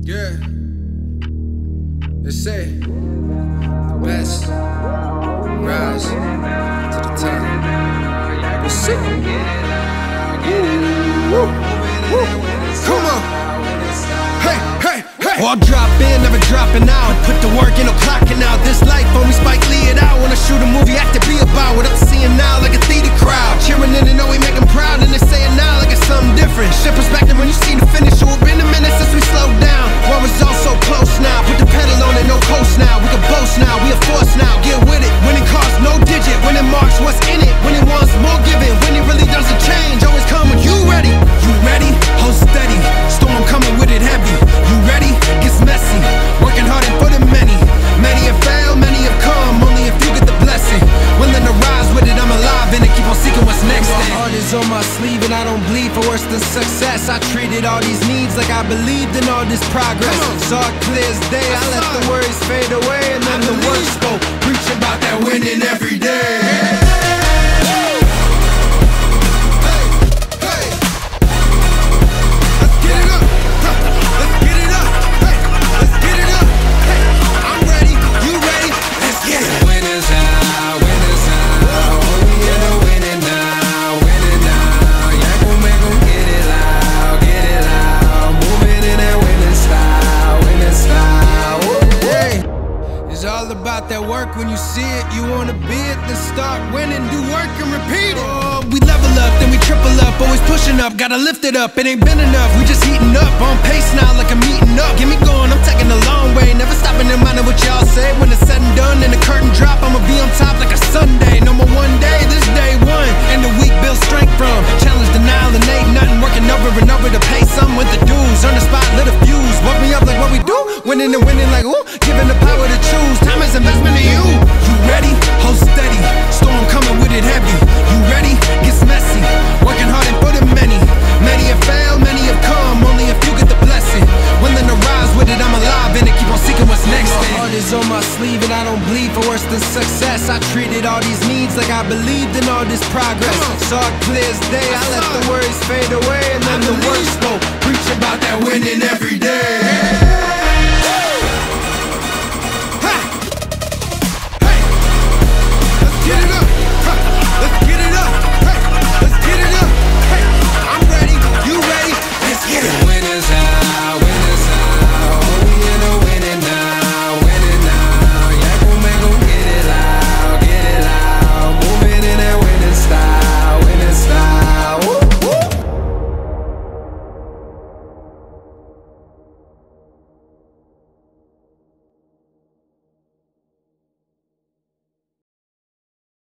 Yeah, they say the best rise to the top. What's up? Come on. Hey, hey, hey. Well, I'll drop in, never dropping out. Put the work in, no clocking out. This life on me, Spike Lee it out. Wanna shoot a movie, act to be about. What I'm seeing now, like a theater crowd. Cheering in and know we make them proud. And they say it now like it's something different. Shit perspective when you see the finish. So it's been a minute since we slowed down. War was all so close now. Put the pedal on it, no coast now. We can boast now, we a force now. Get with it. When it costs no digit. When it marks what's in it. When it wants more giving. When it really doesn't change. Always come when you ready. You ready? Hold steady. Storm coming with it heavy. You ready? Gets messy. Working hard and for the many. Many have failed, many have come. Only if you get the blessing. Willing to rise with it, I'm alive and keep on seeking what's next. My heart is on my sleeve and I don't bleed for worse than success. I treated all these needs like I believed in all this progress. Saw it clear as day, I let the worries fade away. And then the words spoke, preaching about that winning every day. About that work, when you see it, you wanna be it, then start winning, do work and repeat it. Oh, we level up, then we triple up, always pushing up, gotta lift it up, it ain't been enough, we just heating up, on pace now like I'm meeting up. Get me going, I'm taking a long way, never stopping in mind of what y'all say. When it's said and done and the curtain drop, I'ma be on top like a Sunday. No more one day, this day one, and the week builds strength from challenge, denial,